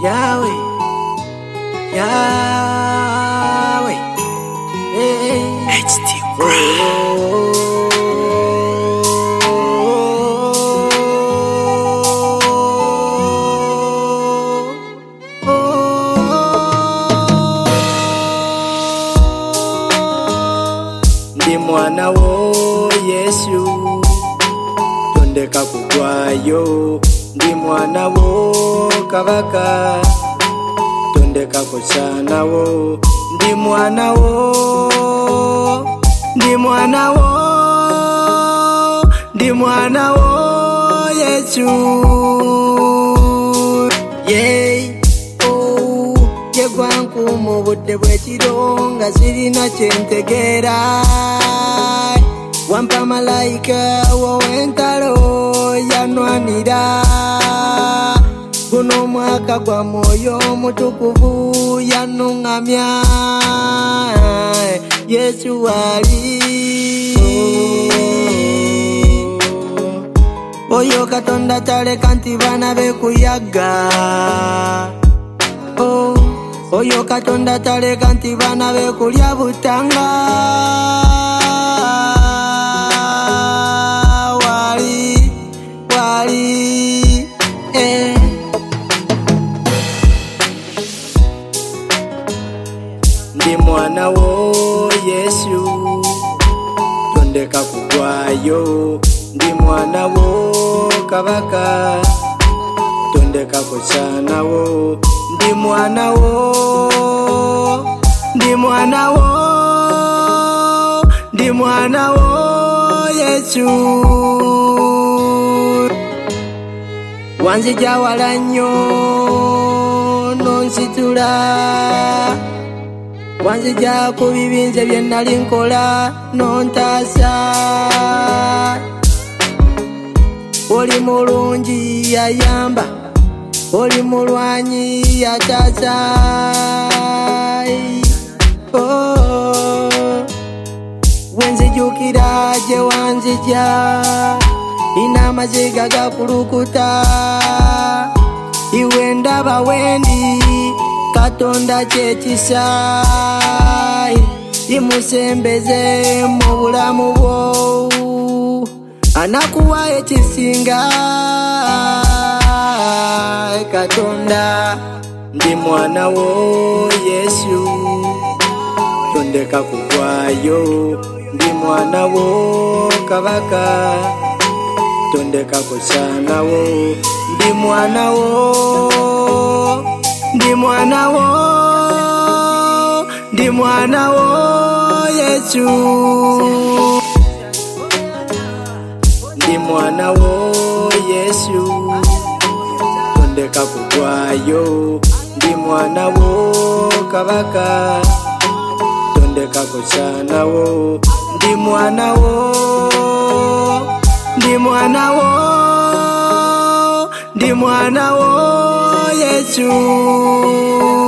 Yahweh, Yahweh, HT Crown. Ndi mwana wo Yesu, tondeka kugwayo. Ndi mwana wo Kabaka, tondeka kuchana wo. Ndi mwana wo, ndi mwana wo, ndi mwana wo Yesu. Yeah, oh, yegwanku mu budde bw'ekironga sirina kyentegeera. Wampa malayika w'ow'entalo yanwanira. Guno mwaka gwa mwoyo mutukuvu yanungamya. Yesu ali oyo Katonda taleka nti bana be kuyaga. Oyo Katonda taleka nti bana be kulya butanga. Wali Ndi mwana wo Yesu, tondeka kugwayo. Ndi mwana wo Kabaka, tondeka kuchana wo. Ndi mwana wo, ndi mwana wo, ndi mwana wo Yesu. Wanzija wala nnyo nonsitula. Wanzija ku bibinze bye nali nkola nontaasa. Oli mulungi yayamba, oli mulwanyi yataasa. Wenzijukira gye wanzija, nina amaziga gakulukuta. Iwe ndaba wendi, Katonda kyekisa. Imusembeze mu bulamu bwo, anakuwa ekisinga. Katonda, ndi mwana wo Yesu, tondeka kugwayo. Ndi mwana wo Kabaka, tondeka kuchana wo. Ndi mwana wo, ndi mwana wo, ndi mwana wo Yesu. Ndi mwana wo Yesu, tondeka kugwayo. Ndi mwana wo Kabaka, tondeka kuchana wo. Ndi mwana wo, ndi mwana wo, ndi mwana wo Yesu.